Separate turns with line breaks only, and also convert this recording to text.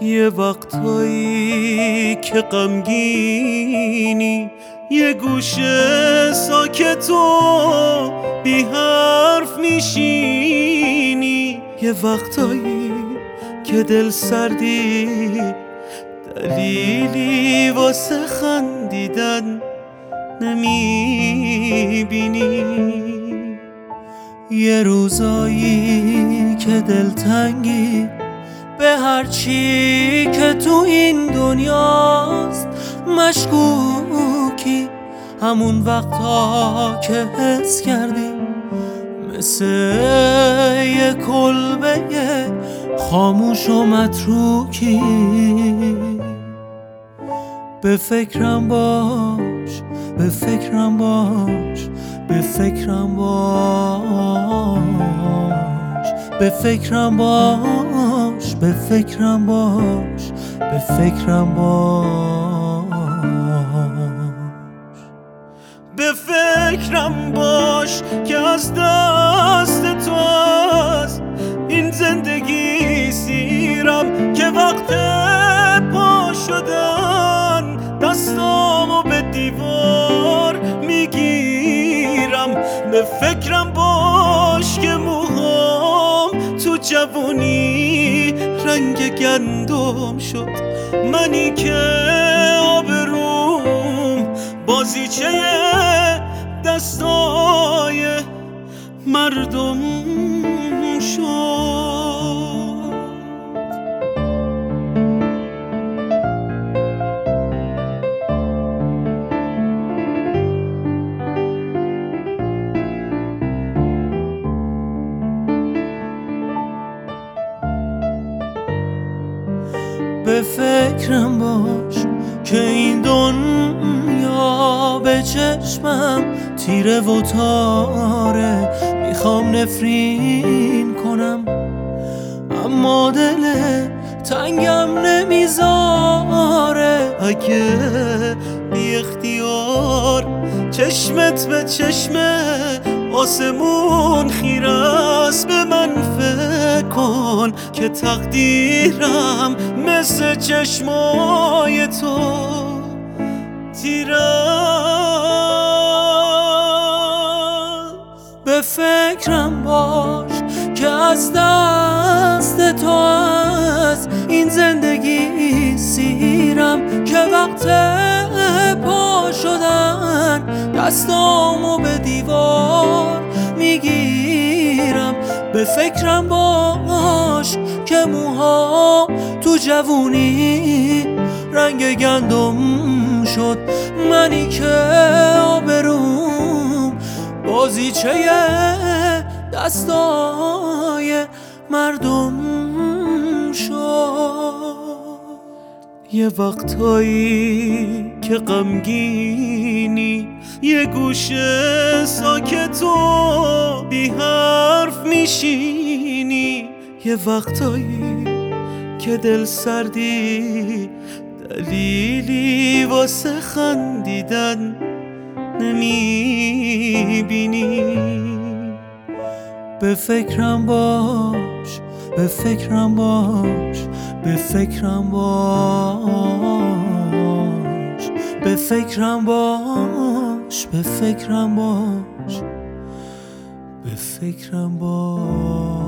یه وقتایی که غمگینی یه گوشه ساکت و بی حرف میشینی، یه وقتایی که دل سردی دلیلی واسه خندیدن نمیبینی، یه روزایی که دلتنگی به هرچی که تو این دنیاست مشکوکی، همون وقتا که حس کردی مثل یه کلبه خاموش و متروکی. به فکرم باش، به فکرم باش، به فکرم باش، به فکرم باش، به فکرم باش، به فکرم باش، به فکرم باش که از دست تو از این زندگی سیرم، که وقت پا شدن دستامو به دیوار میگیرم. به فکرم باش که موهام تو جوانی رنگ گندم شد، منی که آبروم بازیچه دستای مردم شد. به فکرم باش که این دنیا به چشمم تیره و تاره، میخوام نفرین کنم اما دل تنگم نمیذاره. اگه بی اختیار چشمت به چشم آسمون خیره است، به من فکر کن که تقدیرم مثل چشمای تو تیره است. به فکرم باش که از دست تو از این زندگی سیرم، که وقت پا شدن دستامو به دیوار میگیرم. به فکرم باش که موها تو جوونی رنگ گندم شد، منی که آبروم بازیچه دستای مردم شد. یه وقتایی که غمگینی یه گوشه ساکت و بی حرف میشینی، یه وقتایی که دل سردی دلیلی واسه خندیدن نمیبینی. به فکرم باش، به فکرم باش، به فکرم باش، به فکرم باش، به فکرم باش، به فکرم باش.